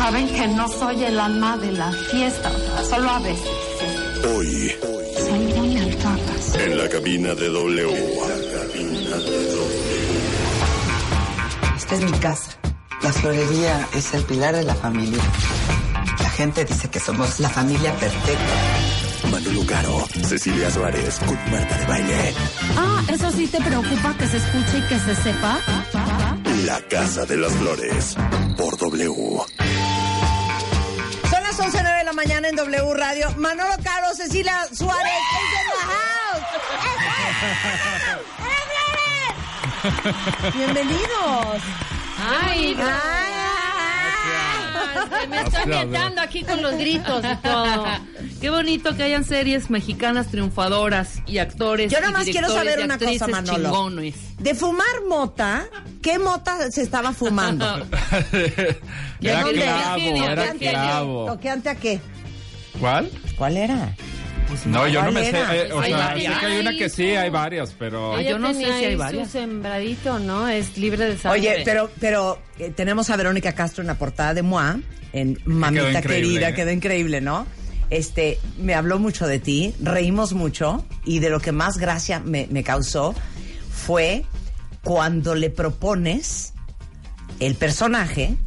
Saben que no soy el alma de la fiesta, solo a veces. Hoy. Son muy altadas. En la cabina de W. Esta es mi casa. La florería es el pilar de la familia. La gente dice que somos la familia perfecta. Manolo Caro, Cecilia Suárez con Marta de Baile. Ah, ¿eso sí te preocupa que se escuche y que se sepa? La Casa de las Flores por W. Son las 11:09 de la mañana en W Radio. Manolo Caro, Cecilia Suárez, bienvenidos. Ay, me estoy ambientando aquí con los gritos y todo. Qué bonito que hayan series mexicanas triunfadoras y actores. Yo nada más quiero saber una cosa, Manolo. Chingones. De fumar mota, ¿qué mota se estaba fumando? Era ¿Toqueante clavo. ¿Toqueante a qué? ¿Cuál? ¿Cuál era? No, yo no me era? sé. O Hay sea, varias. sé que hay una que sí, hay varias, pero... Yo no sé si hay varias. Su sembradito, ¿no? Es libre de sangre. Oye, pero tenemos a Verónica Castro en la portada de MOA, en Mamita Querida, quedó increíble, ¿no? Me habló mucho de ti, reímos mucho, y de lo que más gracia me causó fue cuando le propones el personaje,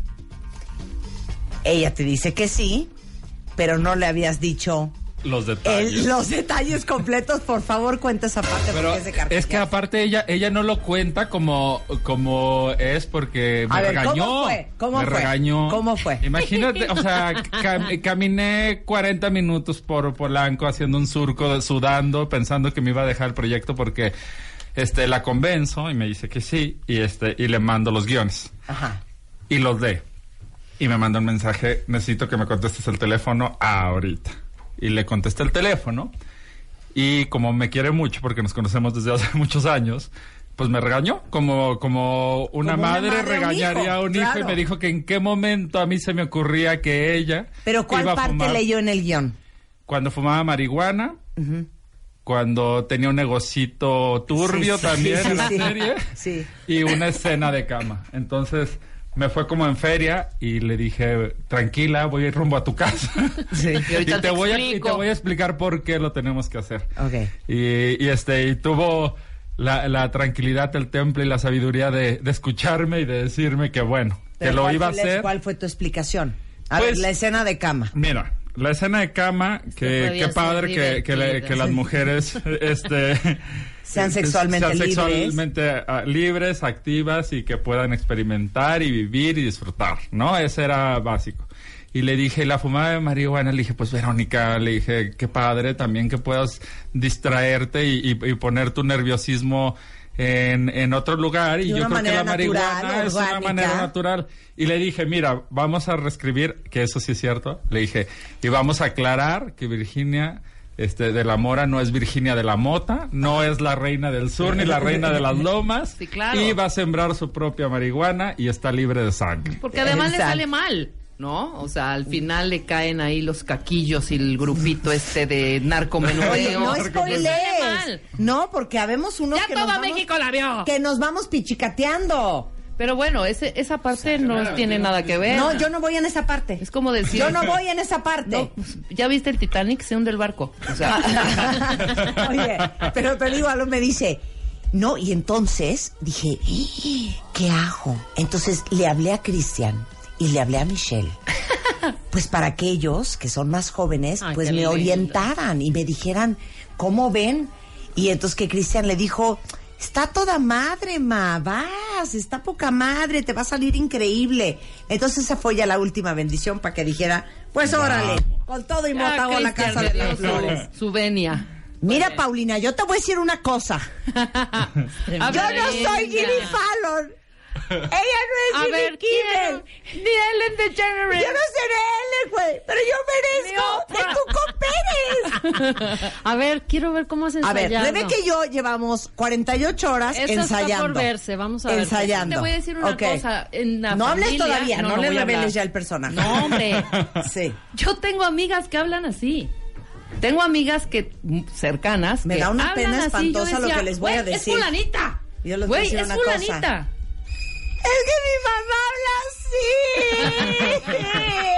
ella te dice que sí, pero no le habías dicho... Los detalles. Los detalles completos, por favor, cuenta esa parte. Pero porque es de carcajadas. es que aparte ella no lo cuenta como es porque me regañó. ¿Cómo fue? Regañó. ¿Cómo fue? Imagínate, o sea, caminé 40 minutos por Polanco haciendo un surco, sudando, pensando que me iba a dejar el proyecto porque la convenzo y me dice que sí y le mando los guiones. Ajá. Y los lee. Y me manda un mensaje, necesito que me contestes el teléfono ahorita. Y le contesté el teléfono y como me quiere mucho porque nos conocemos desde hace muchos años, pues me regañó como una madre regañaría a un hijo, claro. Y me dijo que en qué momento a mí se me ocurría que ella ¿Pero cuál iba a parte fumar, leyó en el guión? Cuando fumaba marihuana, cuando tenía un negocito turbio también en la serie, sí. Y una escena de cama. Entonces... me fue como en feria y le dije, tranquila, voy a ir rumbo a tu casa. Sí. Y te voy a explicar por qué lo tenemos que hacer. Okay. Y tuvo la tranquilidad, el temple y la sabiduría de escucharme y de decirme que bueno, que lo iba a hacer. ¿Cuál fue tu explicación? A ver, la escena de cama. Mira, la escena de cama, qué padre que las mujeres sean sexualmente libres, activas y que puedan experimentar y vivir y disfrutar, ¿no? Ese era básico. Y le dije, la fumada de marihuana, le dije, pues Verónica, le dije, qué padre también que puedas distraerte y poner tu nerviosismo en otro lugar. Y yo creo que la marihuana es una manera natural. Y le dije, mira, vamos a reescribir, que eso sí es cierto, le dije, y vamos a aclarar que Virginia... de la Mora no es Virginia de la Mota, no es la reina del sur ni la reina de las lomas. Sí, claro. Y va a sembrar su propia marihuana y está libre de sangre. Porque además le sale mal, ¿no? O sea, al final le caen ahí los caquillos y el grupito de narcomenudeo. Oye, no spoilees. No, porque habemos unos ya todo México la vio. Que nos vamos pichicateando. Pero bueno, esa parte no tiene nada que ver. No, yo no voy en esa parte. Es como decir... Yo no voy en esa parte. No, pues, ¿ya viste el Titanic? Se hunde el barco. O sea... Oye, pero igual me dice... No, y entonces dije... ¿Qué hago? Entonces le hablé a Cristian y le hablé a Michelle. Pues para que ellos, que son más jóvenes, pues me orientaran y me dijeran... ¿Cómo ven? Y entonces que Cristian le dijo... Está toda madre, está poca madre, te va a salir increíble. Entonces esa fue ya la última bendición para que dijera, pues órale, con todo y mota hago la casa de las flores. Su venia. Mira, Paulina, yo te voy a decir una cosa. Yo no soy Jimmy Fallon. Ella no es Jimmy Kimmel. Ni Ellen DeGeneres. Yo no seré Ellen, güey, pero yo merezco que tú cooperes. A ver, quiero ver cómo has ensayado. A ver, Rebeca y yo llevamos 48 horas ensayando. Está por verse, vamos a ver. Ensayando. Te voy a decir una cosa. En la no familia, hables todavía, no le reveles ya el personaje. No, hombre. Sí. Yo tengo amigas que hablan así. Tengo amigas cercanas me que da una pena espantosa decía, lo que les voy a decir. Es fulanita. Yo les voy a decir una cosa. Fulanita. Es que mi mamá habla así.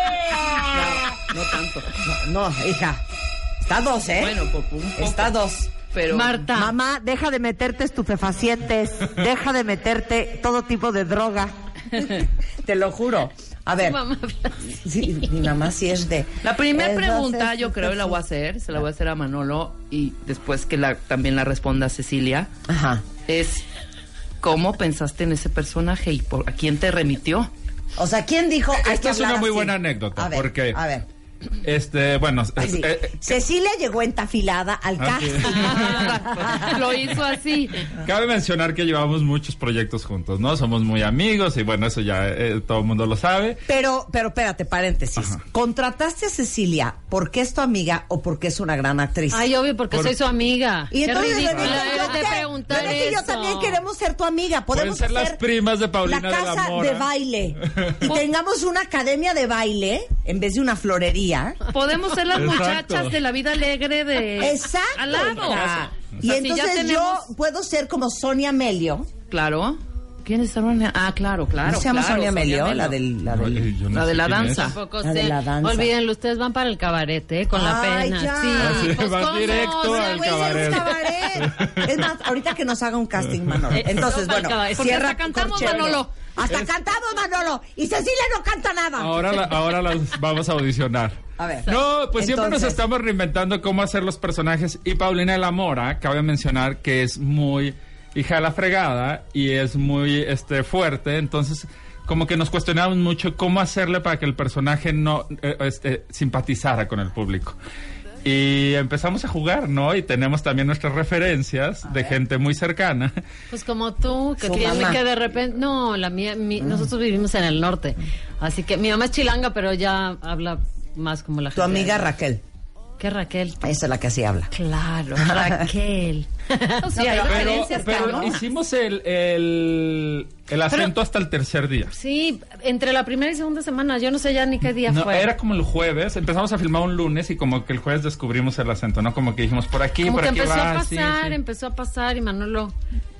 tanto. No, hija. Está 2, ¿eh? Bueno, un poco. Está 2. Pero Marta. Mamá, deja de meterte estupefacientes. Deja de meterte todo tipo de droga. Te lo juro. A ver. Mamá, Sí, mi mamá sí es de... la primera pregunta, yo creo, la voy a hacer. Se la voy a hacer a Manolo y después que también la responda Cecilia. Ajá. Es, ¿cómo pensaste en ese personaje y a quién te remitió? O sea, ¿quién dijo? Hay Esta que es una hablar muy así? buena anécdota, A ver, porque... A ver. Bueno... Ay, sí. Cecilia llegó entafilada al casting. Lo hizo así. Cabe mencionar que llevamos muchos proyectos juntos, ¿no? Somos muy amigos y bueno, eso ya todo el mundo lo sabe. Pero espérate, paréntesis. Ajá. ¿Contrataste a Cecilia porque es tu amiga o porque es una gran actriz? Ay, obvio, porque soy su amiga. Y Qué entonces ridícula Rebeca, eres ¿yo de qué? preguntar Rebeca y yo eso. también queremos ser tu amiga. Podemos Pueden ser las hacer primas de Paulina la de la casa Mora. de baile y tengamos una academia de baile en vez de una florería. Podemos ser las Exacto. muchachas de la vida alegre de Exacto. al lado. hija. O Y sea, si ya entonces tenemos- yo puedo ser como Sonia Melio. Claro. ¿Quién es Sonia? Ah, claro. ¿No se llama claro, Sonia Melio? Melio. La del... Ay, yo no La sé de la quién es. danza. Tampoco La de sé. la danza. Olvídenlo, ustedes van para el cabaret, con la Ay, pena. ya. Sí, Así, pues, vas ¿cómo? directo O sea, al Puede ser un cabaret. cabaret. Es más, ahorita que nos haga un casting, Manolo. Entonces, no, bueno, cabaret. Porque cierra hasta cantamos, corchete. Manolo. Hasta cantamos, Manolo. Y Cecilia no canta nada. Ahora las vamos a audicionar. A ver. No, pues siempre nos Entonces. estamos reinventando cómo hacer los personajes. Y Paulina de la Mora, cabe mencionar que es muy hija de la fregada y es muy fuerte. Entonces, como que nos cuestionamos mucho cómo hacerle para que el personaje no simpatizara con el público. Y empezamos a jugar, ¿no? Y tenemos también nuestras referencias de gente muy cercana. Pues como tú, que Su tiene mamá. que de repente... No, la mía, nosotros vivimos en el norte. Así que mi mamá es chilanga, pero ya habla más como la gente. Tu amiga de- Raquel. ¿Qué Raquel? Esa es la que así habla. Claro, Raquel. Sí, hay referencias, Pero cabrón. hicimos el acento hasta el tercer día. Sí, entre la primera y segunda semana, yo no sé ya ni qué día No, fue. era como el jueves, empezamos a filmar un lunes y como que el jueves descubrimos el acento, ¿no? Como que dijimos por aquí, Como por que aquí empezó va, a pasar, sí. empezó a pasar y Manolo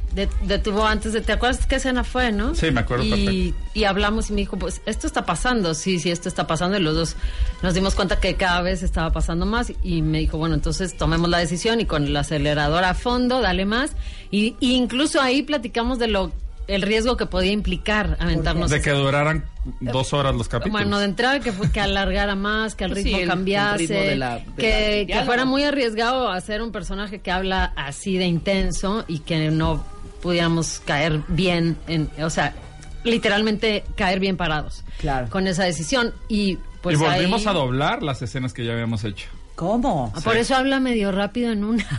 detuvo antes de... ¿Te acuerdas qué escena fue, no? Sí, me acuerdo y hablamos y me dijo, pues esto está pasando, sí, esto está pasando y los dos nos dimos cuenta que cada vez estaba pasando más y me dijo, bueno, entonces tomemos la decisión y con el acelerador a fondo, dale más y incluso ahí platicamos de el riesgo que podía implicar aventarnos. De que duraran 2 horas los capítulos. Bueno, de entrada que alargara más, que el Pues ritmo sí, el cambiase, ritmo de la que diálogo. fuera muy arriesgado hacer un personaje que habla así de intenso y que no pudiéramos caer bien, o sea, literalmente caer bien parados. Claro. Con esa decisión y pues y volvimos ahí- a doblar las escenas que ya habíamos hecho. ¿Cómo? Por eso habla medio rápido en una.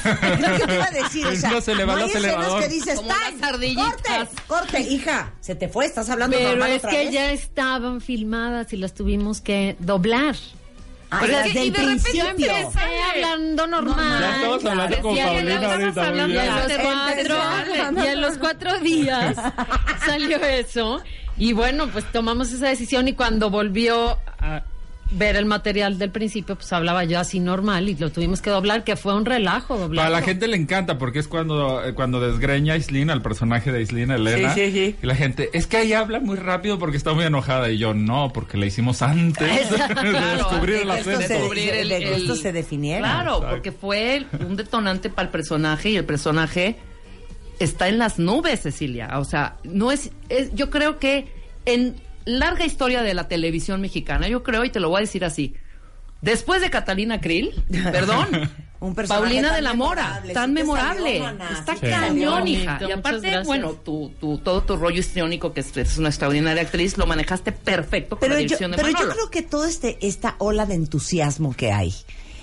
Lo que te iba a decir, o sea, No se le va no el hay escenas acelerador. que dices, Como "Time, unas ardillitas". corte, hija, se te fue, estás hablando Pero normal es otra que vez. ya estaban filmadas y las tuvimos que doblar. Ah, Pero las es que- del y de repente principio. empieza- hablando normal. Ya estamos hablando como Y a- Paulina estamos ahorita. muy hablando Y bien. a los Empezamos. y a los 4 días salió eso. Y bueno, pues tomamos esa decisión y cuando volvió a ver el material del principio, pues hablaba yo así normal y lo tuvimos que doblar, que fue un relajo doblar. Para la gente le encanta porque es cuando desgreña a Aislinn, al personaje de Aislinn, Elena. Sí, sí, sí. Y la gente, es que ella habla muy rápido porque está muy enojada. Y yo, no, porque la hicimos antes de descubrir el De que esto acento. se- Descubrir de que esto se definiera. Claro, Exacto. porque fue un detonante para el personaje y el personaje está en las nubes, Cecilia. O sea, no es yo creo que en larga historia de la televisión mexicana, yo creo, y te lo voy a decir así, después de Catalina Krill, perdón, Un personaje Paulina tan de la Mora, memorable, tan sí te memorable, salió, maná, está sí te cañón, salió. hija. Bonito, Y muchas aparte, gracias. bueno, todo tu rollo histriónico, que es una extraordinaria actriz, lo manejaste perfecto con Pero la yo, dirección de pero yo Manolo. creo que toda esta ola de entusiasmo que hay,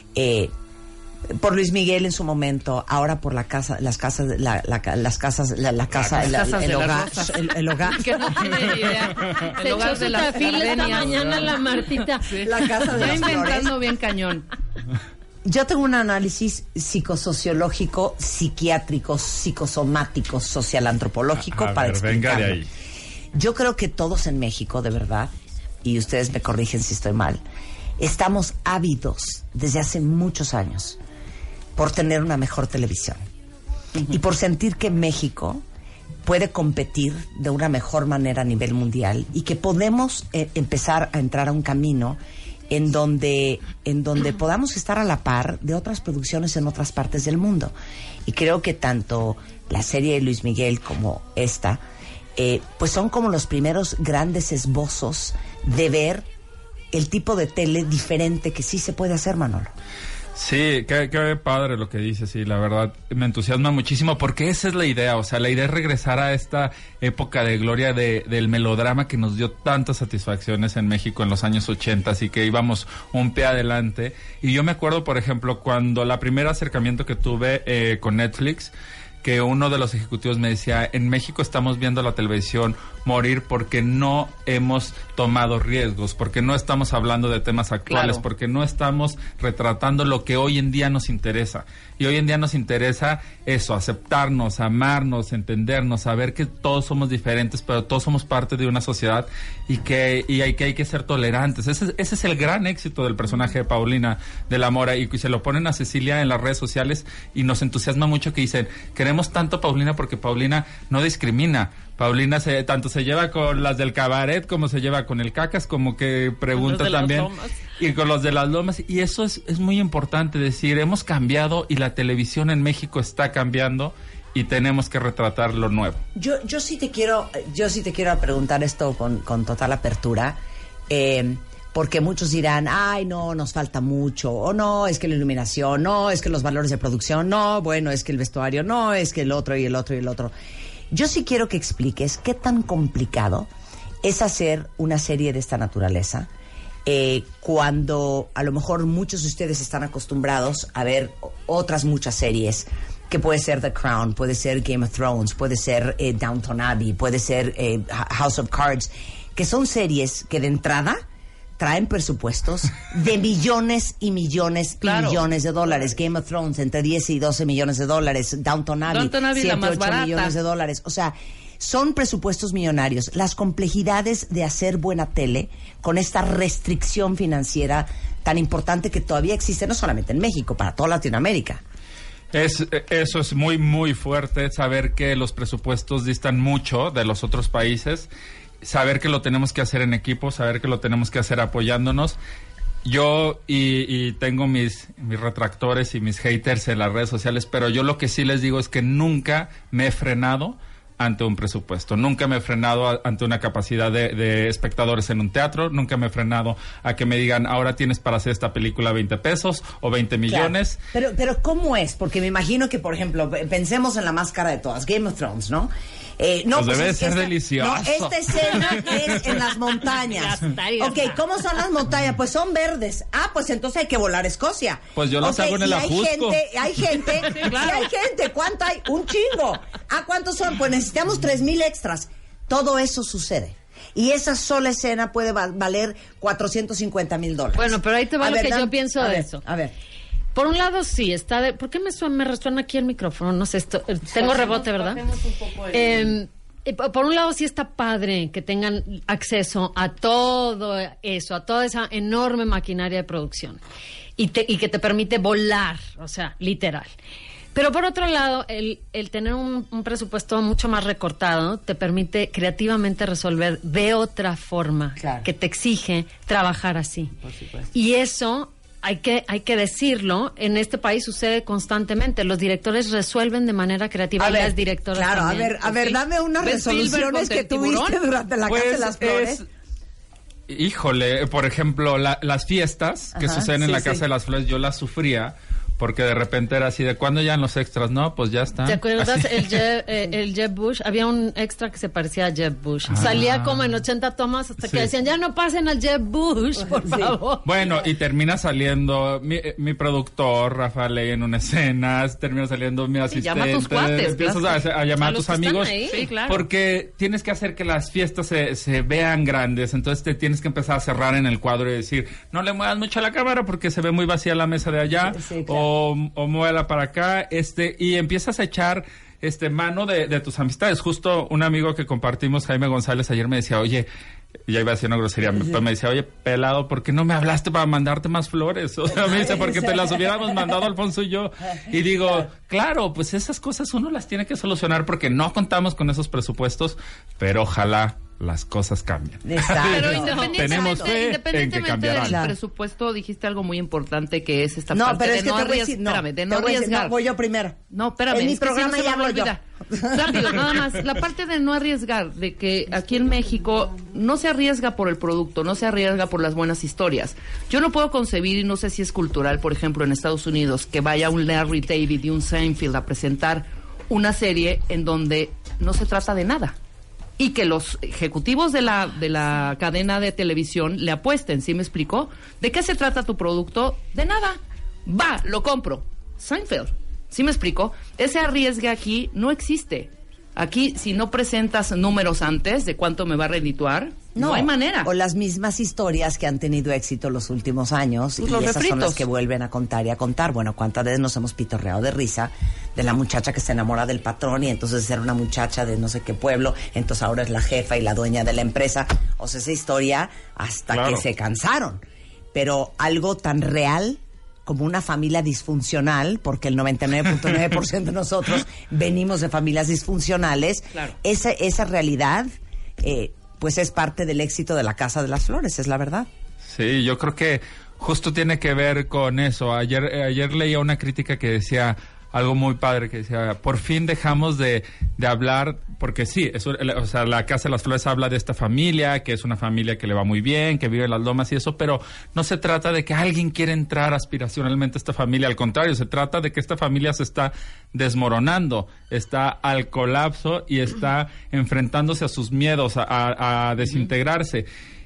por Luis Miguel en su momento, ahora por las casas, el casas de las hogar, rosas. el hogar. Que no tiene idea. Se El hogar echó de su las tafil esta gardenias. mañana la Martita. La casa de Ya las inventando flores. bien cañón. Yo tengo un análisis psicosociológico, psiquiátrico, psicosomático, social antropológico A para ver, venga de explicarlo. ahí. Yo creo que todos en México, de verdad, y ustedes me corrigen si estoy mal, estamos ávidos desde hace muchos años por tener una mejor televisión y por sentir que México puede competir de una mejor manera a nivel mundial y que podemos empezar a entrar a un camino en donde podamos estar a la par de otras producciones en otras partes del mundo. Y creo que tanto la serie de Luis Miguel como esta, pues son como los primeros grandes esbozos de ver el tipo de tele diferente que sí se puede hacer, Manolo. Sí, qué padre lo que dices, sí, la verdad me entusiasma muchísimo porque esa es la idea, o sea, la idea es regresar a esta época de gloria del melodrama que nos dio tantas satisfacciones en México en los años 80, así que íbamos un pie adelante. Y yo me acuerdo, por ejemplo, cuando la primer acercamiento que tuve con Netflix, que uno de los ejecutivos me decía, en México estamos viendo la televisión morir porque no hemos tomado riesgos, porque no estamos hablando de temas actuales, claro, porque no estamos retratando lo que hoy en día nos interesa. Y hoy en día nos interesa eso, aceptarnos, amarnos, entendernos, saber que todos somos diferentes, pero todos somos parte de una sociedad y que hay que ser tolerantes. Ese es el gran éxito del personaje de Paulina de la Mora, y se lo ponen a Cecilia en las redes sociales y nos entusiasma mucho que dicen, queremos tanto a Paulina porque Paulina no discrimina. Paulina tanto se lleva con las del cabaret como se lleva con el Cacas, como que pregunta también, y con los de las lomas, y eso es muy importante decir, hemos cambiado y la televisión en México está cambiando y tenemos que retratar lo nuevo. Yo sí te quiero preguntar esto con total apertura, porque muchos dirán, ay, no, nos falta mucho, o no, es que la iluminación, no, es que los valores de producción, no, bueno, es que el vestuario, no, es que el otro y el otro y el otro. Yo sí quiero que expliques qué tan complicado es hacer una serie de esta naturaleza, cuando a lo mejor muchos de ustedes están acostumbrados a ver otras muchas series, que puede ser The Crown, puede ser Game of Thrones, puede ser Downton Abbey, puede ser House of Cards, que son series que de entrada traen presupuestos de millones y millones y millones de dólares. Game of Thrones, entre 10 y 12 millones de dólares. Downton Abbey 7, 8 millones de dólares. O sea, son presupuestos millonarios. Las complejidades de hacer buena tele con esta restricción financiera tan importante que todavía existe, no solamente en México, para toda Latinoamérica. Eso es muy, muy fuerte, saber que los presupuestos distan mucho de los otros países, saber que lo tenemos que hacer en equipo, saber que lo tenemos que hacer apoyándonos. Yo y tengo mis retractores y mis haters en las redes sociales, pero yo lo que sí les digo es que nunca me he frenado ante un presupuesto, nunca me he frenado ante una capacidad de espectadores en un teatro, nunca me he frenado a que me digan, ahora tienes para hacer esta película 20 pesos o 20 millones. Claro. Pero ¿cómo es? Porque me imagino que, por ejemplo, pensemos en la más cara de todas, Game of Thrones, ¿no? No, pues debe ser delicioso. No, esta escena es en las montañas. Ok, ¿cómo son las montañas? Pues son verdes. Ah, pues entonces hay que volar a Escocia. Pues yo las hago en el Ajusco. Hay gente, claro. Hay gente. ¿Cuánto hay? Un chingo. Ah, ¿cuántos son? Pues necesitamos 3,000 extras. Todo eso sucede. Y esa sola escena puede valer $450,000. Bueno, pero ahí te va lo que yo pienso de eso. A ver. Por un lado, sí, está de... ¿Por qué me resuena aquí el micrófono? No sé, tengo rebote, ¿verdad? Por un lado, sí está padre que tengan acceso a todo eso, a toda esa enorme maquinaria de producción. Y que te permite volar, o sea, literal. Pero por otro lado, el tener un presupuesto mucho más recortado te permite creativamente resolver de otra forma, claro, que te exige trabajar así. Por supuesto. Y eso... Hay que decirlo, en este país sucede constantemente. Los directores resuelven de manera creativa y las directoras también. A ver, dame unas resoluciones que tuviste durante la Casa de las Flores. Híjole, por ejemplo, las fiestas que suceden en la Casa de las Flores, yo las sufría. Porque de repente era así, ¿de cuándo ya los extras? No, pues ya están. ¿Te acuerdas el Jeb Bush? Había un extra que se parecía a Jeb Bush. Salía como en 80 tomas hasta que decían, ya no pasen al Jeb Bush, por favor. Bueno, y termina saliendo mi productor, Rafael, en una escena, termina saliendo mi asistente. Llama a tus cuates. Empiezas a llamar a tus amigos. Sí, claro. Porque tienes que hacer que las fiestas se vean grandes. Entonces te tienes que empezar a cerrar en el cuadro y decir, no le muevas mucho a la cámara porque se ve muy vacía la mesa de allá. Sí, claro. O muévela para acá, y empiezas a echar mano de tus amistades. Justo un amigo que compartimos, Jaime González, ayer me decía, oye, ya iba a decir una grosería, pero me decía, oye, pelado, ¿por qué no me hablaste para mandarte más flores? O sea, me dice, porque te las hubiéramos mandado Alfonso y yo. Y digo, claro, pues esas cosas uno las tiene que solucionar porque no contamos con esos presupuestos, pero ojalá las cosas cambian. Exacto. Pero Tenemos fe en que independientemente cambiarán. del Claro. presupuesto, dijiste algo muy importante que es esta No, parte pero de es que no te voy a arriesgar. decir, no, Espérame, de te no voy a decir, arriesgar. no, voy yo primero. No, espérame. En mi es que si programa no se ya me va a hablo yo. olvidar. Rápido, nada más. La parte de no arriesgar, de que aquí en México no se arriesga por el producto, no se arriesga por las buenas historias. Yo no puedo concebir, y no sé si es cultural, por ejemplo, en Estados Unidos, que vaya un Larry David y un Seinfeld a presentar una serie en donde no se trata de nada. Y que los ejecutivos de la cadena de televisión le apuesten, ¿sí me explico? ¿De qué se trata tu producto? De nada. Va, lo compro. Seinfeld. ¿Sí me explico? Ese arriesgue aquí no existe. Aquí, si no presentas números antes de cuánto me va a redituar, no hay manera. O las mismas historias que han tenido éxito los últimos años, Pues y los esas son refritos. las que vuelven a contar y a contar. Bueno, ¿cuántas veces nos hemos pitorreado de risa de la muchacha que se enamora del patrón y entonces era una muchacha de no sé qué pueblo, entonces ahora es la jefa y la dueña de la empresa? O sea, esa historia hasta Claro. que se cansaron. Pero algo tan real como una familia disfuncional, porque el 99.9% de nosotros venimos de familias disfuncionales, Claro. esa realidad pues es parte del éxito de la Casa de las Flores, es la verdad. Sí, yo creo que justo tiene que ver con eso. Ayer leía una crítica que decía algo muy padre, que decía, por fin dejamos de hablar, porque sí, o sea, la Casa de las Flores habla de esta familia, que es una familia que le va muy bien, que vive en las lomas y eso, pero no se trata de que alguien quiera entrar aspiracionalmente a esta familia, al contrario, se trata de que esta familia se está desmoronando, está al colapso y está enfrentándose a sus miedos, a desintegrarse.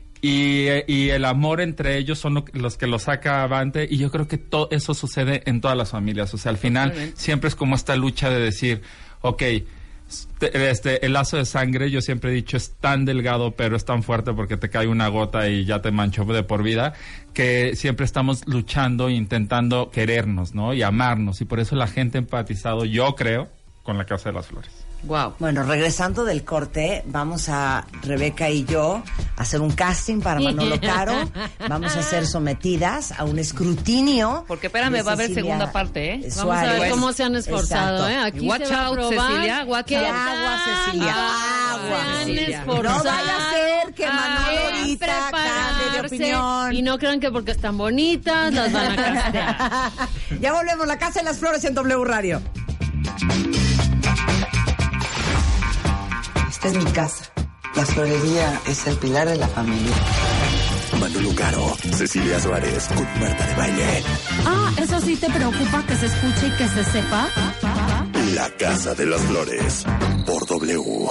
Y el amor entre ellos son los que lo saca avante, y yo creo que todo eso sucede en todas las familias. O sea, al final Totalmente. siempre es como esta lucha de decir, okay, el lazo de sangre, yo siempre he dicho, es tan delgado pero es tan fuerte porque te cae una gota y ya te manchó de por vida, que siempre estamos luchando e intentando querernos, ¿no? Y amarnos, y por eso la gente ha empatizado, yo creo, con la Casa de las Flores. Wow. Bueno, regresando del corte, vamos a Rebeca y yo a hacer un casting para Manolo Caro. Vamos a ser sometidas a un escrutinio. Porque espérame, de va a haber Cecilia segunda parte, ¿eh? Vamos a ver Suárez. cómo se han esforzado, Exacto. Aquí Watch se va a out, probar Cecilia, watch qué out. Agua, tal Cecilia, agua, se han Cecilia. esforzado. No vaya a ser que Manolo a ahorita cambie de prepararse. opinión. Y no crean que porque están bonitas las van a castear. Ya volvemos, la Casa de las Flores en W Radio. Esta es mi casa. La florería es el pilar de la familia. Manolo Caro, Cecilia Suárez con Marta de Baile. Ah, ¿eso sí te preocupa que se escuche y que se sepa? La Casa de las Flores por W.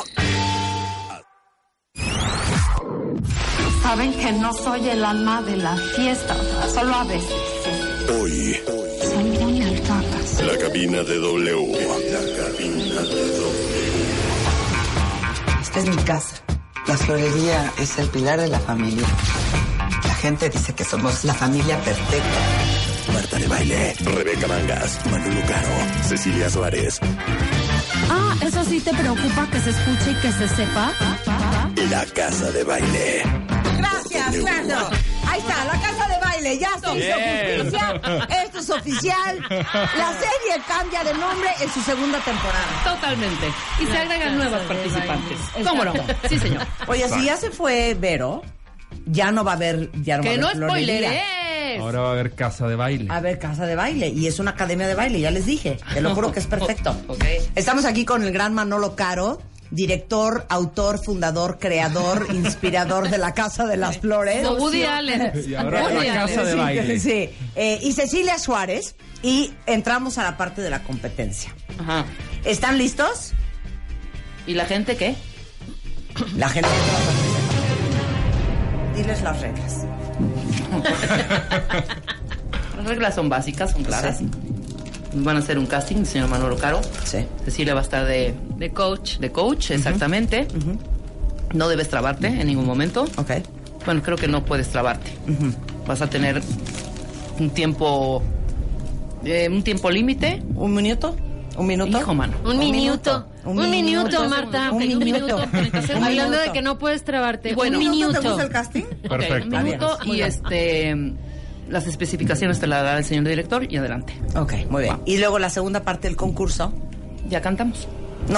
Saben que no soy el alma de la fiesta, solo a veces. Hoy, Son muy altadas. la cabina de W. La cabina de W. Esta es mi casa. La florería es el pilar de la familia. La gente dice que somos la familia perfecta. Marta de Baile, Rebeca Mangas, Manolo Caro, Cecilia Suárez. Ah, ¿eso sí te preocupa que se escuche y que se sepa? La Casa de Baile. Gracias, W. claro. Ahí está, la Casa de Baile, ya se hizo justicia. Esto es oficial. La serie cambia de nombre en su segunda temporada. Totalmente. Y se agregan nuevas participantes. ¿Cómo no? Sí, señor. Oye, si ya se fue Vero, ya no va a haber, ya no va a Que haber no florería. spoileres. Ahora va a haber Casa de Baile. A ver, Casa de Baile. Y es una academia de baile, ya les dije. Te lo juro que es perfecto. Ok. Estamos aquí con el gran Manolo Caro, director, autor, fundador, creador, inspirador de la Casa de las Flores. Como Woody Allen. Y ahora Woody la Casa Allen. de Baile. Sí. Y Cecilia Suárez. Y entramos a la parte de la competencia. Ajá. ¿Están listos? ¿Y la gente qué? La gente. Diles las reglas. Las reglas son básicas, son claras. Sí. Van a hacer un casting, el señor Manolo Caro. Sí. Cecilia va a estar de coach. coach, exactamente. No debes trabarte en ningún momento. Ok. Bueno, creo que no puedes trabarte. Vas a tener un tiempo límite. ¿Un minuto? ¿Un minuto? Hijo, mano. Un minuto. Un Un minuto. minuto, Marta. Un minuto. Hablando minuto. de que no puedes trabarte. Bueno, un minuto. ¿Te gusta el casting? Perfecto. Un minuto y las especificaciones te las dará el señor director y adelante. Ok, muy bien. Y luego la segunda parte del concurso. Ya cantamos. No.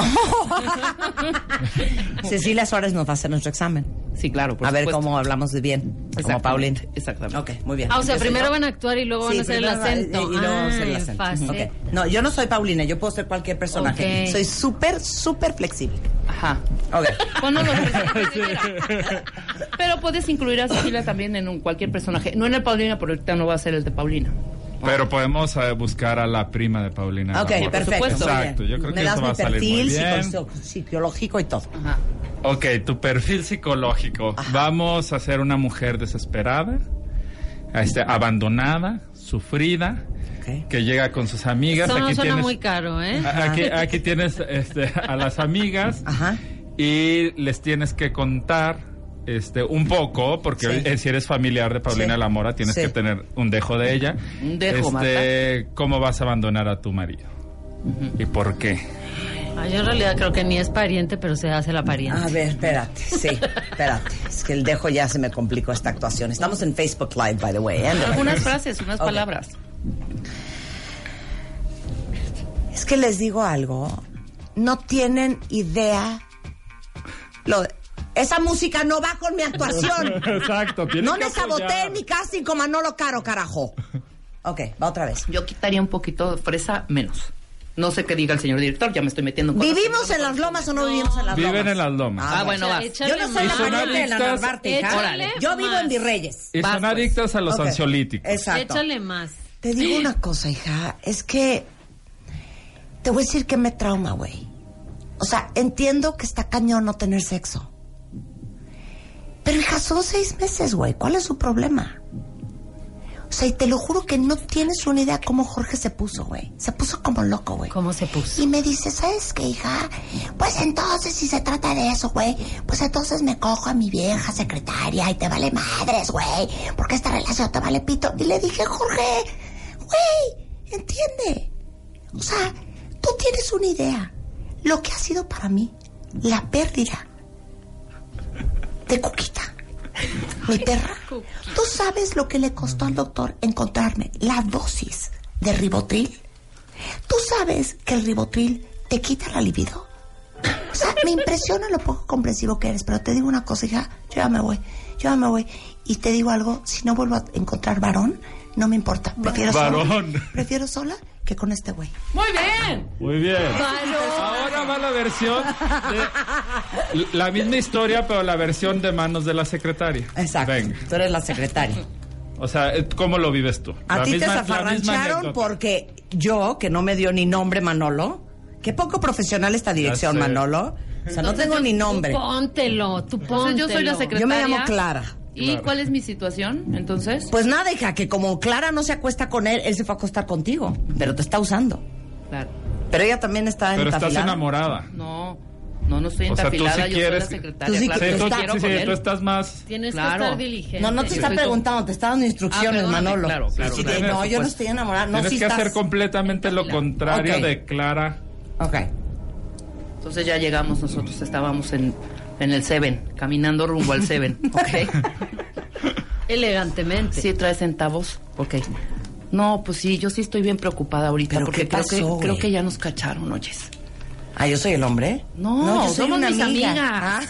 Cecilia Suárez nos va a hacer nuestro examen. Sí, claro, por A ver supuesto. cómo hablamos de bien, como Exactamente, Paulina. exactamente. Ok, muy bien. Ah, o sea, Empiezo primero yo. van a actuar y luego van a hacer el primero acento. Y luego vamos a hacer el acento. Fácil. Ok. No, yo no soy Paulina, yo puedo ser cualquier personaje. Ok. Soy súper, súper flexible. Ajá. Ok. Bueno, pero puedes incluir a Cecilia también en cualquier personaje. No en el Paulina, pero ahorita no va a ser el de Paulina. Pero podemos buscar a la prima de Paulina. Ok, Amor. perfecto. supuesto. muy Exacto, bien. yo creo que Me das eso va mi a salir muy perfil bien. psicológico y todo. Ajá. Ok, tu perfil psicológico. Vamos a ser una mujer desesperada, abandonada, sufrida, Ok. que llega con sus amigas. Eso no Aquí suena tienes, muy caro, ¿eh? aquí tienes a las amigas Ajá. y les tienes que contar un poco, porque Sí. si eres familiar de Paulina Sí. La Mora, tienes Sí. que tener un dejo de ella. Un dejo, ¿Cómo vas a abandonar a tu marido? ¿Y por qué? Ah, yo en realidad creo que ni es pariente, pero se hace la pariente. A ver, espérate, sí, espérate. Es que el dejo ya se me complicó esta actuación. Estamos en Facebook Live, by the way. ¿eh? Algunas frases, unas Ok. palabras. Es que les digo algo. No tienen idea. Esa música no va con mi actuación. Exacto. tienes No que me saboteen apoyar. mi casting con Manolo Caro, carajo. Ok, va otra vez. Yo quitaría un poquito de fresa menos. No sé qué diga el señor director, ya me estoy metiendo en cosas. ¿Vivimos en las lomas o no vivimos en las lomas? Viven en las lomas. Ah, bueno, va. Yo no soy la son pariente de la adictas- Narvarte, hija. Échale Yo vivo más. en Virreyes. Y Vas, son pues. adictas a los Ok. ansiolíticos. Exacto. Échale más. Te digo una cosa, hija. Es que te voy a decir que me trauma, güey. O sea, entiendo que está cañón no tener sexo. Pero, hija, son 6 meses, güey. ¿Cuál es su problema? O sea, y te lo juro que no tienes una idea cómo Jorge se puso, güey. Se puso como loco, güey. ¿Cómo se puso? Y me dice, ¿sabes qué, hija? Pues entonces, si se trata de eso, güey, pues entonces me cojo a mi vieja secretaria y te vale madres, güey, porque esta relación te vale pito. Y le dije, Jorge, güey, entiende. O sea, tú tienes una idea. Lo que ha sido para mí la pérdida de Cuquita, mi perra. ¿Tú sabes lo que le costó al doctor encontrarme la dosis de Ribotril? ¿Tú sabes que el Ribotril te quita la libido? O sea, me impresiona lo poco comprensivo que eres, pero te digo una cosa, hija, yo ya me voy. Y te digo algo, si no vuelvo a encontrar varón, no me importa. Prefiero sola que con este güey. Muy bien. Muy bien. Ahora va la versión de la misma historia, pero la versión de manos de la secretaria. Exacto. Venga. Tú eres la secretaria. O sea, ¿cómo lo vives tú? A La ti te misma zafarrancharon anécdota. porque yo, que no me dio ni nombre Manolo, qué poco profesional esta dirección, sé. Manolo. O sea, no tengo ni nombre. Tú póntelo. Entonces, yo soy la secretaria. Yo me llamo Clara. ¿Y Claro. cuál es mi situación, entonces? Pues nada, hija, que como Clara no se acuesta con él, él se fue a acostar contigo, pero te está usando. Claro. Pero ella también está Pero estás entafilada. enamorada. No estoy O sea, tú entafilada, sí yo quieres- soy la secretaria. tú sí Claro, que- yo tú quiero estás- con él. tú estás más... Tienes Claro. que estar diligente. No, no te está Estoy preguntando, te está dando instrucciones, perdóname, Manolo. claro, Sí, claro, sí, claro. no, Por yo no supuesto. estoy enamorada. No, Tienes sí que estás. hacer completamente lo contrario Ok. de Clara. Ok. Entonces ya llegamos, nosotros estábamos en el Seven, caminando rumbo al Seven, ¿ok? Elegantemente. ¿Sí trae centavos? Ok. No, pues sí, yo sí estoy bien preocupada ahorita, ¿Pero porque qué pasó, creo güey? que ya nos cacharon, oyes. Ah, ¿yo soy el hombre? No, yo soy somos una mis amiga. amigas.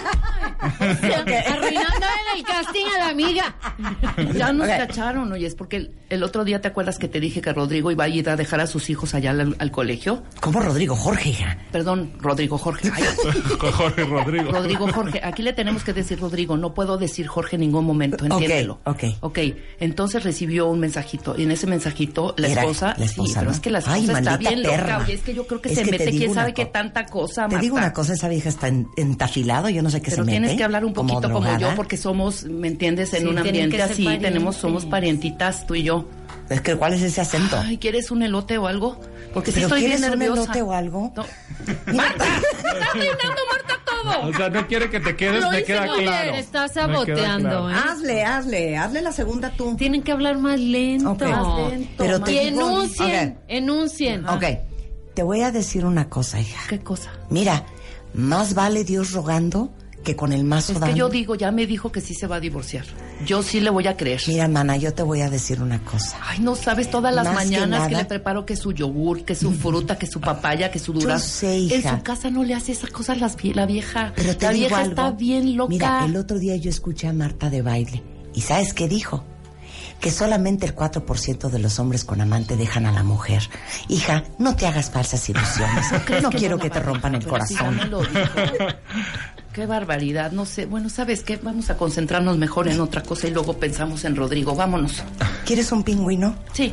Arruinándole el casting a la amiga. Ya nos Ok. cacharon, oyes, porque el otro día, ¿te acuerdas que te dije que Rodrigo iba a ir a dejar a sus hijos allá al colegio? ¿Cómo Rodrigo? Jorge, hija. Perdón, Rodrigo Jorge. Ay, Jorge Rodrigo. Rodrigo Jorge. Aquí le tenemos que decir Rodrigo. No puedo decir Jorge en ningún momento. Entiéndelo. ok. Entonces recibió un mensajito. Y en ese mensajito la Era esposa. la esposa, sí, pero ¿no? es que la Ay, esposa está maldita bien perra. loca. Oye, es que yo creo que Es se que te mete. digo ¿Quién una sabe qué cosa. tanta cosa, Te digo Marta? una cosa, esa vieja está entafilado, yo no sé qué Pero se mete. tienes que hablar un poquito como drogada. yo, porque somos, ¿me entiendes? En Sí, un tienen ambiente que ser así, parientes. somos parientitas, tú y yo. Es que, ¿cuál es ese acento? Ay, ¿quieres un elote o algo? Porque sí ¿Pero estoy quieres bien un nerviosa. elote o algo? No. ¡Marta! ¡Me está brindando Marta todo! O sea, no quiere que te quedes, Lo me hice queda muy bien, claro. estás Me queda saboteando, claro. ¿eh? Hazle la segunda tú. Tienen que hablar más lento. Ok. Más lento, Pero más- te Y digo- enuncien, Ok. enuncien. Ok, te voy a decir una cosa, hija. ¿Qué cosa? Mira, más vale Dios rogando que con el mazo Es dando. que yo digo, ya me dijo que sí se va a divorciar. Yo sí le voy a creer. Mira, mana, yo te voy a decir una cosa. Ay, no sabes todas las Más que mañanas que nada- le preparo que su yogur, que su fruta, que su papaya, que su durazno. sé, hija. En su casa no le hace esas cosas la vieja. Pero te la digo vieja algo. está bien loca. Mira, el otro día yo escuché a Marta de Baile. ¿Y sabes qué dijo? Que solamente el 4% de los hombres con amante dejan a la mujer. Hija, no te hagas falsas ilusiones. No quiero que te rompan el Pero sí, ya corazón. me lo dijo. Qué barbaridad, no sé. Bueno, ¿sabes qué? Vamos a concentrarnos mejor en otra cosa y luego pensamos en Rodrigo. Vámonos. ¿Quieres un pingüino? Sí.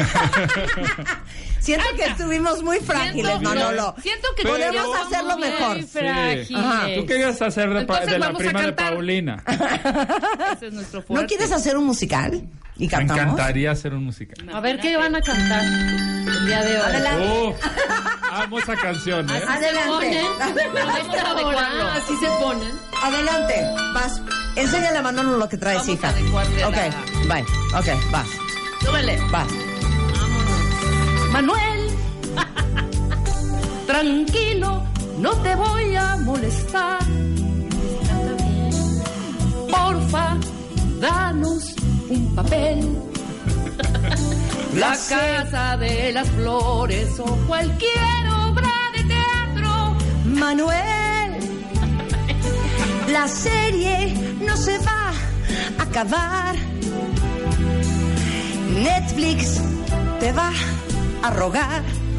Siento que estuvimos muy frágiles, Manolo. Siento que Podemos ya hacerlo vamos mejor. Muy frágiles. Ajá. Tú querías hacer Entonces de la vamos a prima de cantar. Paulina. Ese es nuestro fuerte. ¿No quieres hacer un musical? ¿Y Me cantamos? encantaría hacer un musical. A ver qué van a cantar el día de hoy. Adelante. Amo esa canción, ¿eh? Adelante. Ponen, pero a esta hora así se ponen. Adelante. Vas. Enséñale a Manolo lo que traes, Vamos hija. a adecuarle Ok, bye. Ok, vas. Súbele. Vas. Manuel, tranquilo, no te voy a molestar. Porfa, danos un papel. La Casa de las Flores o cualquier obra de teatro. Manuel, la serie no se va a acabar. Netflix te va a rogar.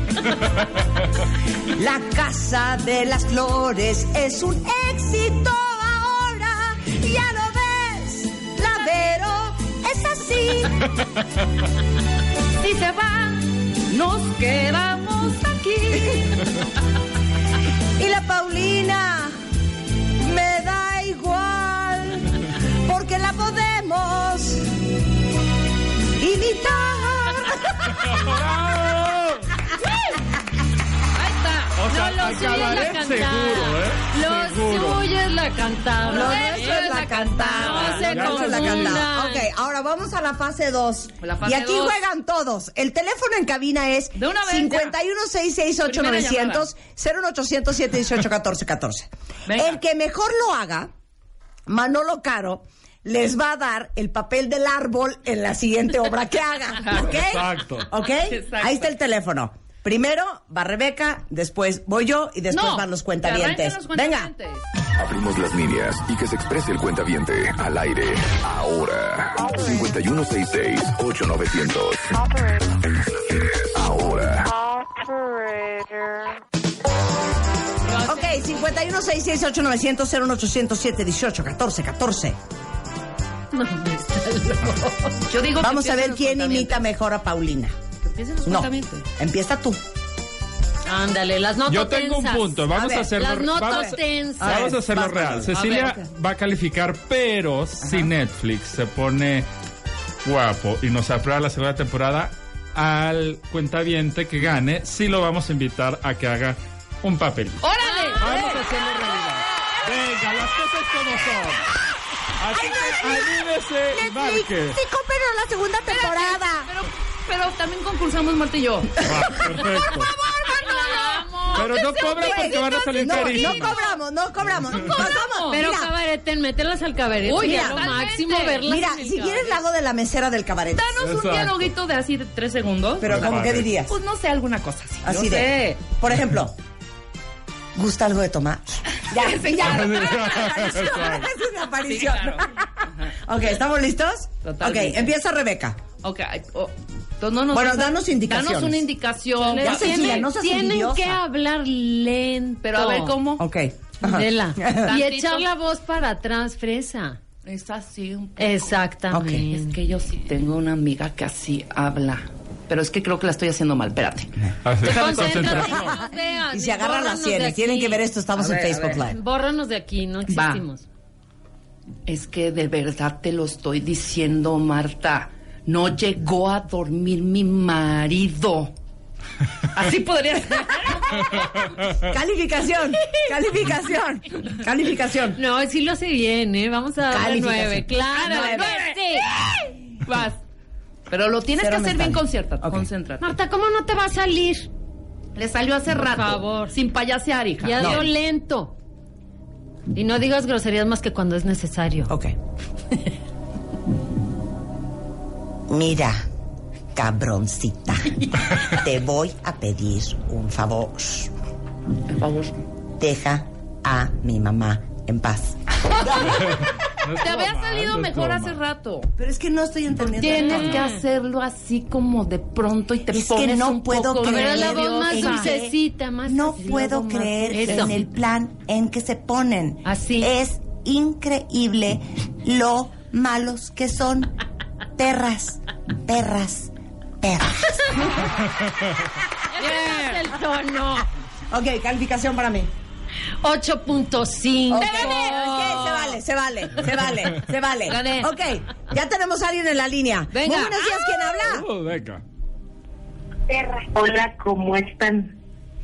La Casa de las Flores es un éxito ahora. Ya lo ves, la Vero es así. Si se va, nos quedamos aquí. Y la Paulina me da igual, porque la podemos imitar. Ahí está. O sea, No, lo suyo es acabaré la cantada. seguro, ¿eh? Lo Seguro. suyo es la cantada. Lo nuestro es la cantada. No se Lo nuestro es la cantada. confundan. Ok, ahora vamos a la fase 2. La fase Y aquí 2. juegan todos. El teléfono en cabina es De una vez, 51668900 01800 718 1414. Venga. El que mejor lo haga, Manolo Caro, les va a dar el papel del árbol en la siguiente obra que haga. ¿Ok? Exacto. ¿Ok? Exacto. Ahí está el teléfono. Primero va Rebeca, después voy yo y después van los cuentavientes. que arranquen los Venga. cuentavientes. Abrimos las líneas y que se exprese el cuentaviente al aire. Ahora. 5166-8900. Ahora. Ok, 51668900 01800 718 1414. Yo digo que Vamos a ver empiecen los quién imita cuentavientes. mejor a Paulina. Que empiecen los No, cuentavientes. empieza tú. Ándale, las notas Yo tengo un tensas. punto. Vamos ver, a hacerlo. Las notas vamos, tensas. vamos a hacerlo vas, real. Manolo. Cecilia A ver, va a calificar, pero si Netflix se pone guapo y nos aprueba la segunda temporada, al cuentaviente que gane, sí lo vamos a invitar a que haga un papel. ¡Órale! Vamos a hacerlo realidad. Venga, las cosas como son. Así que anímese y marque. Sí, cómprenos la segunda temporada. Pero también concursamos Marta y yo. Va, perfecto. Pero no cobran porque van a salir No, carísimos. no cobramos. Pasamos, Pero mira, cabareten, mételas al cabaret. Uy, Mira, mira, lo totalmente. máximo verlas. mira, en el si quieres cabaret. la hago de la mesera del cabaret. Danos Exacto. un dialoguito de así de 3 segundos. Pero como que Padre. dirías. Pues no sé, alguna cosa así. Así Yo de. sé. Por ejemplo, ¿gusta algo de tomar? Ya, sí, ya. Es una aparición. Sí, claro. Ok, ¿estamos listos? Totalmente. Ok, empieza Rebeca. Ok. Entonces no nos Bueno, vas a- danos indicaciones. Danos una indicación. Ya, Cecilia, no seas Tienen envidiosa. que hablar lento. Pero a ver cómo. Ok. Ajá. Vela. Y Tantito. echar la voz para atrás, fresa. Es así un poco. Exactamente. Es que yo sí tengo una amiga que así habla. Pero es que creo que la estoy haciendo mal. Espérate. Déjame Concéntrate, concentrar. no nos veas, Y se agarran las bórranos de sienes. aquí. Tienen que ver esto, estamos A ver, en Facebook a ver. Live. Bórranos de aquí, no existimos. Es que de verdad te lo estoy diciendo, Marta. No llegó a dormir mi marido. Así podría ser. Calificación. No, sí lo hace bien, ¿eh? Vamos a darle Calificación. 9. Claro, Nueve. 9. Sí. Vas. Pero lo tienes Cero que hacer bien mental. Ok. concéntrate. Marta, ¿cómo no te va a salir? Le salió hace Por rato. favor. Sin payasear, hija. Ya No. dio lento. Y no digas groserías más que cuando es necesario. Ok. Mira, cabroncita, te voy a pedir un favor. Por favor. Deja a mi mamá en paz. Te había salido mejor hace rato. Pero es que no estoy entendiendo. Tienes que hacerlo así como de pronto y te Es pones que no un puedo poco creer. Pero la voz más en que- dulcecita, más No así, puedo la voz más- creer Eso. en el plan en que se ponen. Así. Es increíble lo malos que son. Perras, perras, perras. Ese es el tono. Ok, calificación para mí. 8.5. Ok, se vale. Gané. Ok, ya tenemos a alguien en la línea. Venga. Muy buenos días, ¿quién habla? Venga. Hola, ¿cómo están?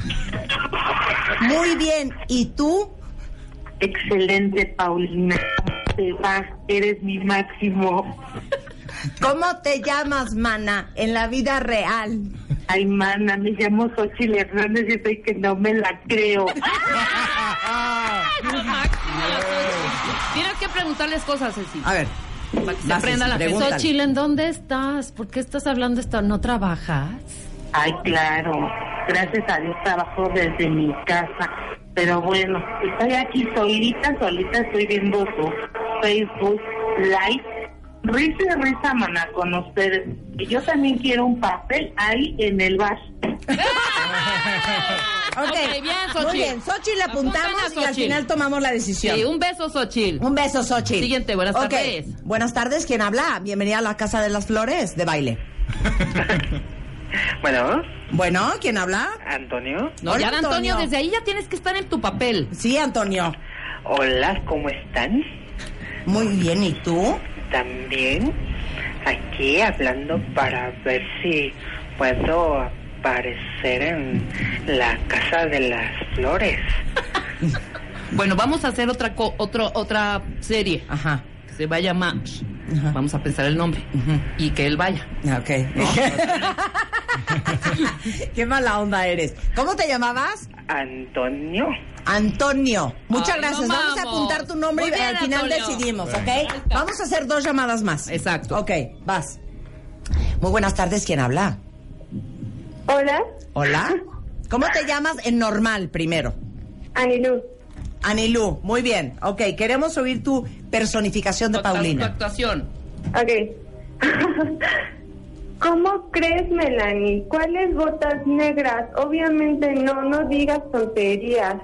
Muy bien, ¿y tú? Excelente, Paulina. Te vas, eres mi máximo. ¿Cómo te llamas, mana, en la vida real? Ay, mana, me llamo Xochitl Hernández y soy que no me la creo. Tienes que preguntarles cosas, Ceci. A ver, Para que se vas, aprenda la Ceci, gente. pregúntale. Xochitl, ¿en dónde estás? ¿Por qué estás hablando esto? ¿No trabajas? Ay, claro. Gracias a Dios trabajo desde mi casa. Pero bueno, estoy aquí solita, estoy viendo su Facebook Live. Risa y risa, mana, con ustedes. Y yo también quiero un papel ahí en el bar. Ok, bien, Xochitl. muy bien, Xochitl le apuntamos Apuntan a y al Xochitl. final tomamos la decisión. Sí, un beso, Xochitl. Un beso, Xochitl. Siguiente, buenas Ok, tardes. buenas tardes, ¿quién habla? Bienvenida a la Casa de las Flores de baile. Bueno, Bueno, ¿quién habla? Antonio. No, Hola, ya, Antonio, Antonio. desde ahí ya tienes que estar en tu papel. Sí, Antonio. Hola, ¿cómo están? Muy bien, ¿y tú? También aquí hablando para ver si puedo aparecer en la Casa de las Flores. Bueno, vamos a hacer otra serie Ajá. que se va a llamar. Ajá. Vamos a pensar el nombre y que él vaya. Ok. Qué mala onda eres. ¿Cómo te llamabas? Antonio. Antonio. Muchas Ay, gracias. no Vamos a vamos. apuntar tu nombre Muy y bien, al final Antonio. decidimos, ¿ok? está. Vamos a hacer 2 llamadas más. Exacto. Ok, vas. Muy buenas tardes, ¿quién habla? Hola, Hola. ¿Cómo te llamas en normal primero? Anilú. Anilú, muy bien. Ok, queremos oír tu personificación de Tu Paulina. actuación. Ok. ¿Cómo crees, Melanie? ¿Cuáles botas negras? Obviamente no digas tonterías.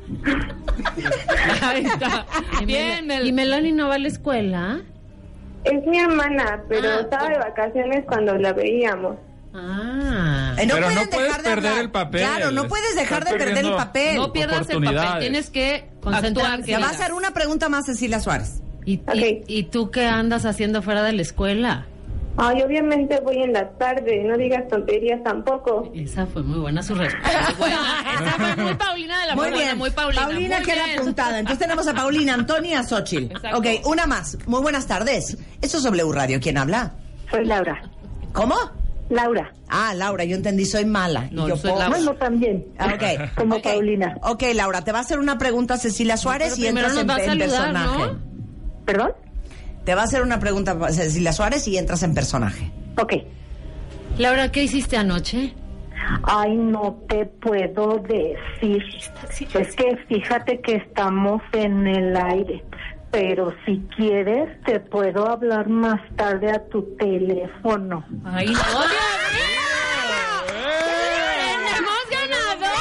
Ahí está. Bien, ¿Y Melanie no va a la escuela? Es mi hermana, pero Ah, estaba de vacaciones cuando la veíamos. Ah. No Pero pueden no puedes dejar de perder hablar. el papel. Claro, no puedes dejar Estás de perder el perdiendo- papel. No pierdas el papel, oportunidades. tienes que Concentrarte. actuar. Te va a querida. hacer una pregunta más, Cecilia Suárez. ¿Y tú qué andas haciendo fuera de la escuela? Ay, obviamente voy en la tarde, no digas tonterías tampoco. Esa fue muy buena su respuesta. Esa fue muy Paulina de la Muy Morona, bien. muy Paulina. Paulina muy queda bien. apuntada. Entonces tenemos a Paulina, Antonio y a Xochitl. Exacto. Ok, una más. Muy buenas tardes. Esto es W Radio. ¿Quién habla? Soy Laura. ¿Cómo? Laura. Ah, Laura, yo entendí, soy mala. No, Y yo soy Laura. No, también. Ah, ok. Como Ok. Paulina. Ok, Laura, te va a hacer una pregunta Cecilia Suárez Pero y primero entras nos va a en saludar, personaje. ¿no? ¿Perdón? Te va a hacer una pregunta Cecilia Suárez y entras en personaje. Ok. Laura, ¿qué hiciste anoche? Ay, no te puedo decir. Es que fíjate que estamos en el aire. Pero si quieres, te puedo hablar más tarde a tu teléfono. Ay, no, Dios mío. ¡Tenemos ganadora!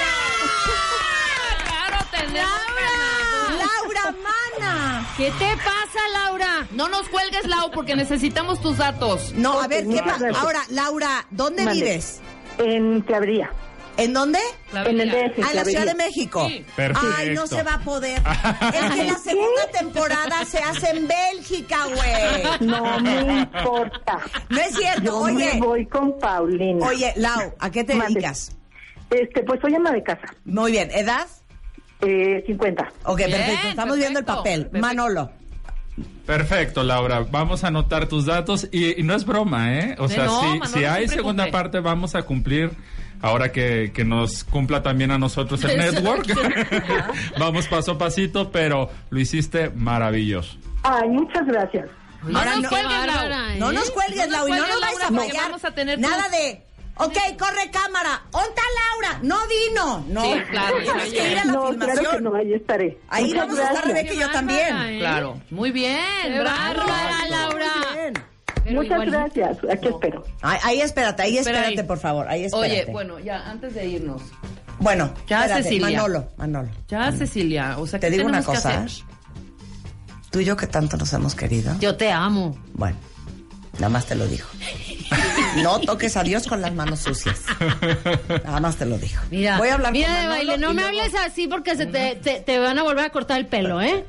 Claro, tenemos ganador. ¡Laura, mana! ¿Qué te pasa, Laura? No nos cuelgues, Lau, porque necesitamos tus datos. No, a ver, ¿qué muchas pasa? gracias. Ahora, Laura, ¿dónde Mande. vives? En Clavería. ¿En dónde? En el DF. Ah, en la Ciudad de México. Sí. Perfecto. Ay, no se va a poder. Es que la segunda temporada se hace en Bélgica, güey. No me importa. No es cierto, Yo oye. me voy con Paulina. Oye, Lau, ¿a qué te Mande. dedicas? Pues soy ama de casa. Muy bien, ¿edad? 50. Ok, Bien, perfecto. Estamos viendo el perfecto, papel. perfecto. Manolo. Perfecto, Laura. Vamos a anotar tus datos y no es broma, ¿eh? O sea, No, si Manolo hay siempre segunda cumple. parte, vamos a cumplir ahora que nos cumpla también a nosotros el network. Vamos paso a pasito, pero lo hiciste maravilloso. Ay, muchas gracias. Ahora Ay, no, qué bárbara, ¿eh? no nos cuelgues, Lau, y no nos vais a porque fallar. vamos a tener Nada de, ok, corre cámara, ¿dónde está Laura? No vino. No, Sí, claro, tienes ya, que ir a la No, filmación. claro que no, ahí estaré. Ahí Muchas vamos a estar gracias. Rebeca y yo también. Claro, muy bien. ¡Qué bravo. bárbara, Laura! Muy bien. Pero Muchas igual- gracias. Aquí espero. Ahí espérate, Espera ahí. por favor, ahí espérate. Oye, bueno, ya, antes de irnos. Bueno, Ya, espérate, Cecilia. Manolo. Ya, Cecilia, o sea, Te ¿qué digo una tenemos que cosa, hacer? tú y yo que tanto nos hemos querido, Yo te amo. bueno, nada más te lo digo. No toques a Dios con las manos sucias. Nada más te lo digo. Mira, voy a hablar mira con de Manolo baile, no y me luego- hables así porque se te van a volver a cortar el pelo, ¿eh?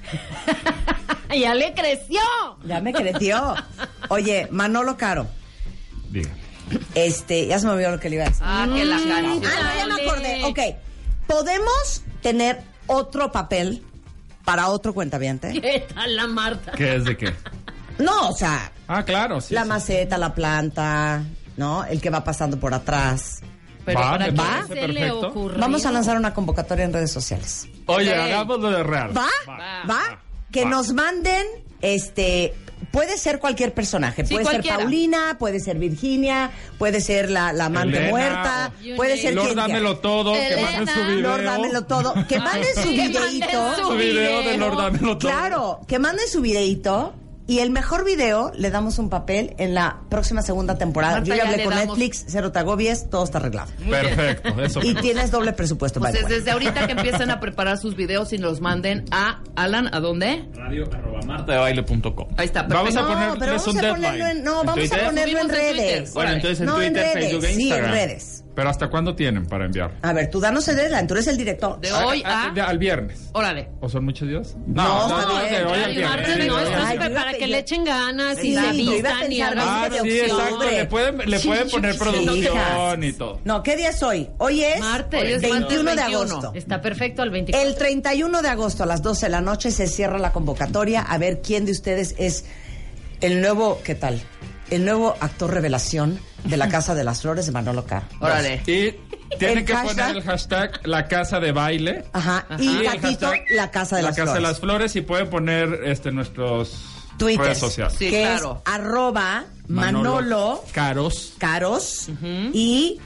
Ya le creció. Ya me creció. Oye, Manolo Caro, Diga. ya se me olvidó lo que le iba a decir. Que la canción. No, ya me acordé. Dale. Ok, ¿podemos tener otro papel para otro cuentaviente? ¿Qué tal la Marta? ¿Qué es de qué? No, o sea, Ah, claro, sí. la sí. maceta, la planta, ¿no? El que va pasando por atrás. Pero Va, para me qué parece se le perfecto. ocurrió? Vamos a lanzar una convocatoria en redes sociales. Oye, Ok. hagámoslo de real. ¿Va? Va. Que Va. nos manden, puede ser cualquier personaje. Sí, puede cualquiera. ser Paulina, puede ser Virginia, puede ser la amante Elena, muerta, o- puede ser Lord, quien dámelo todo, que Elena. manden su video. Lord, dámelo todo. Que manden su Que manden videíto. Su video de Lord, dámelo todo. Claro, que manden su videíto. Y el mejor video le damos un papel en la próxima segunda temporada. Marta, Yo ya ya hablé le con damos- Netflix, cero te agobies, todo está arreglado. Perfecto, eso. Y tienes doble presupuesto. Pues by the way. desde ahorita que empiecen a preparar sus videos y los manden a Alan, ¿a dónde? radio@martadebaile.com. Ahí está, Vamos a perfecto. No, pero ponerles vamos un a ponerlo deadline. en, no, vamos a Twitter? ponerlo en Subimos en Twitter. redes. Bueno, entonces en No, Twitter, redes, Facebook e sí, Instagram. en redes. Pero ¿hasta cuándo tienen para enviar? A ver, tú danos el deadline, tú eres el director. De hoy a... Al viernes. Órale. ¿O son muchos días? No, está bien. de hoy al Ay, viernes. Marta, Sí, no, de hoy esto al es Ay, viernes. para que le echen ganas Sí, y la sí, yo iba a vistan y pensar hagan Ah, de sí, octubre. exacto. Le pueden poner Sí, producción hijas. y todo. No, ¿qué día es hoy? Hoy es Martes. Hoy es 21 de 21. agosto. Está perfecto al 24. El 31 de agosto a las 12 de la noche se cierra la convocatoria a ver quién de ustedes es el nuevo, ¿qué tal? El nuevo actor revelación de la Casa de las Flores de Manolo Caro. Órale. Y tienen El que hashtag. poner el hashtag La Casa de Baile. Ajá. Y Y el Gatito, hashtag la Casa de La las Casa de Flores. las Flores y pueden poner nuestros Twitter, redes sociales. Sí, que claro. es @Manolo Caros. Caros y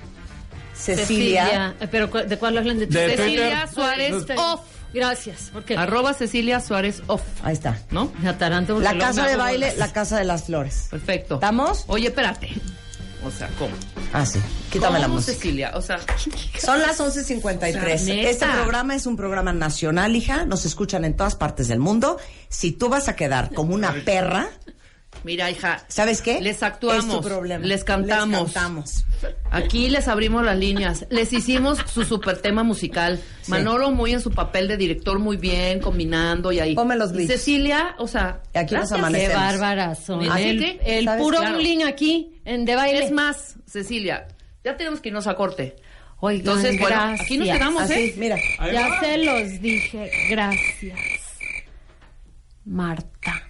Cecilia. ¿Pero de cuál hablan de De Cecilia Twitter. Suárez Off. Gracias. Porque @ Cecilia Suárez Off. Ahí está. ¿No? me ataranto porque La luego Casa me de hago Baile, bolas. la Casa de las Flores. Perfecto. ¿Estamos? Oye, espérate. O sea, ¿cómo? Ah, sí. Quítame la ¿Cómo, música. Cecilia? O sea, Son las 11:53. O sea, neta. Este programa es un programa nacional, hija. Nos escuchan en todas partes del mundo. Si tú vas a quedar como una perra, mira, hija. ¿sabes qué? Les actuamos. Es tu problema. Les cantamos. Les cantamos. Aquí les abrimos las líneas. Les hicimos su super tema musical. Sí. Manolo muy en su papel de director, muy bien, combinando y ahí. Ponme los Y glitches. Cecilia, o sea, Y aquí nos gracias. amanecemos. Qué bárbaras son. Así El, que, el ¿sabes? puro Claro. bullying aquí en De Baile. Es más, Cecilia, ya tenemos que irnos a corte. Oigan, Entonces, bueno, gracias. aquí nos quedamos, Así, ¿eh? mira. Ya se los dije. Gracias. Marta.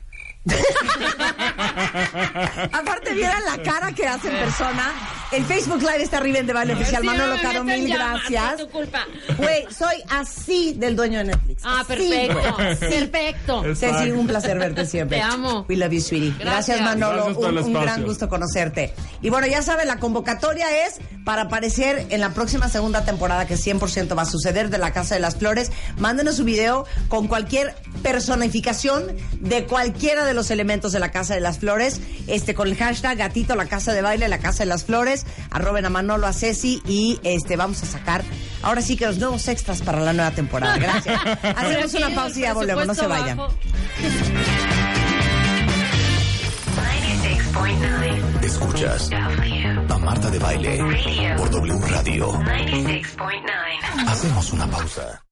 Aparte, vieran la cara que hace en persona. El Facebook Live está arriba en De Baile Oficial. Sí, Manolo me Caro, meten mil llamas, gracias. es tu culpa. Güey, soy así del dueño de Netflix. Ah, Así, perfecto. güey. Perfecto. Ceci, un placer verte siempre. Te amo. We love you, sweetie. Gracias, Gracias. Manolo. Gracias por el Un gran espacio. gusto conocerte. Y bueno, ya saben, la convocatoria es para aparecer en la próxima segunda temporada, que 100% va a suceder, de La Casa de las Flores. Mándenos su video con cualquier personificación de cualquiera de los elementos de La Casa de las Flores, con el hashtag Gatito, La Casa de Baile, La Casa de las Flores. Arroben a Manolo, a Ceci y vamos a sacar ahora sí que los nuevos extras para la nueva temporada. Gracias. Hacemos una pausa y ya volvemos. No se vayan. Escuchas a Marta de Baile por W Radio. Hacemos una pausa.